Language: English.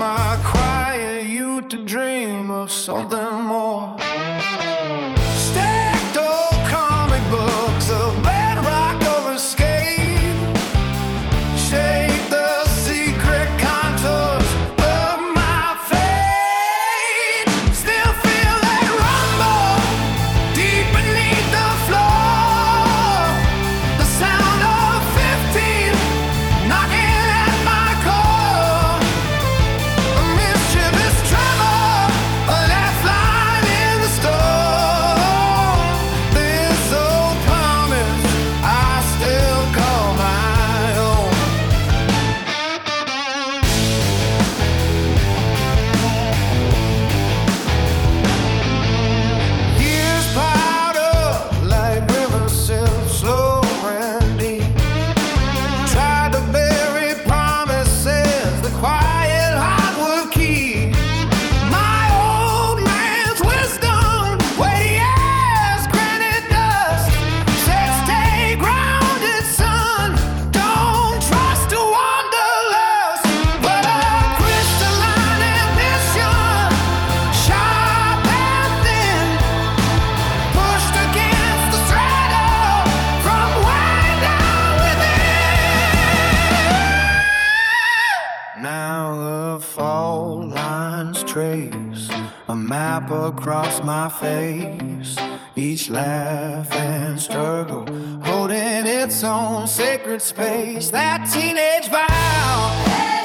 my quiet youth to dream of something more. Stacked old comic books, a bedrock of escape, shape the secret contours of my fate. Still feel that rumble deep beneath the floor, the sound of 15 knocking at my core. A mischievous tremor, a lifeline in the storm. This old promise I still call my own. Years piled up like river silt, slow and deep. Tried to bury promises the quiet heart would keep. My old man's wisdom, weighty as granite dust, said stay grounded, son, don't trust to wanderlust. But a crystalline ambition, sharp and thin, pushed against the straddle from way down within. Now the fault lines trace a map across my face, each laugh and struggle holding its own sacred space. That teenage vow